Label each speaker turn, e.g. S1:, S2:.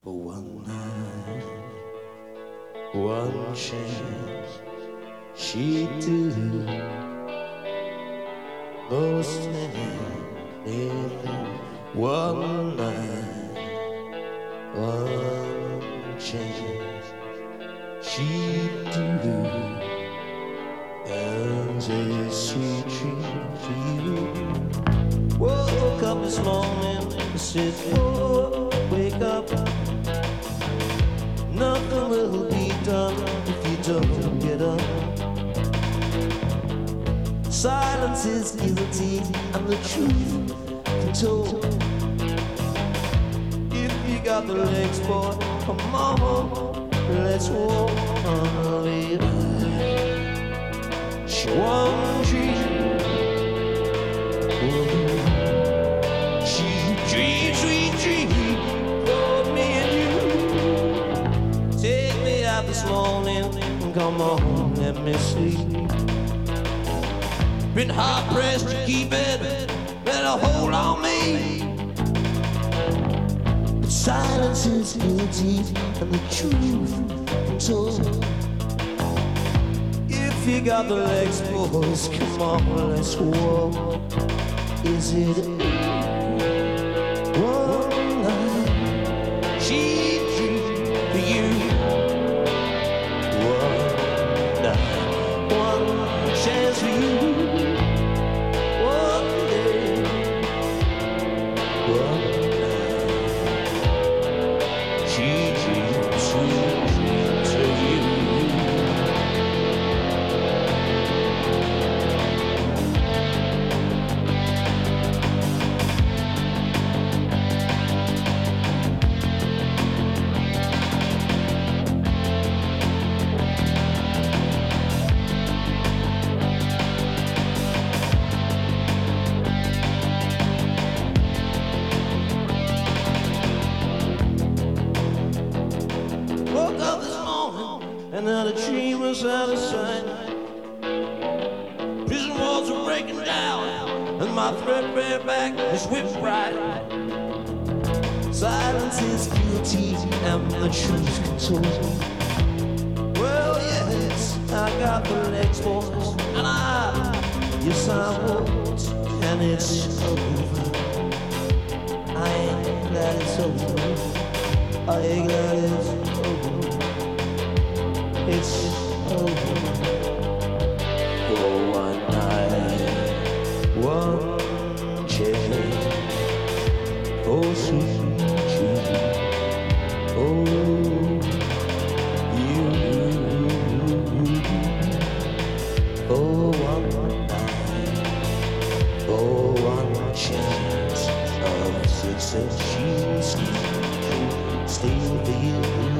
S1: For one night, one chance, she do most anything. One night, one chance, she do and a sweet dream for you. Woke up this morning, I said, oh, wake up. Nothing will be done if you don't get up. Silence is guilty and the truth can told. If you got the legs, boy, come on, let's walk on the line. She won't dream. She dreams, sweet dream for me and you. Take me out this morning, come on, let me sleep. Been hard pressed to keep it, better hold on me. But silence is guilty and the truth told. If you got the legs, boys, come on, let's walk. Is it one night she dreamed for you? One night, one chance for you. One day, one night she dreamed sweet dreams for you. Woke up this morning, another dream was out of sight. Prison walls are breaking down, and my threadbare back is whipped right. Silence is guilty, and the truth can told. Well, yes, I got the legs, boys, and yes, I won't, and it's over. I ain't glad it's over. I ain't glad it's over. It's over. For one night, one chance, oh sweet dream, oh you. For one night, for one chance of success, she's still for you.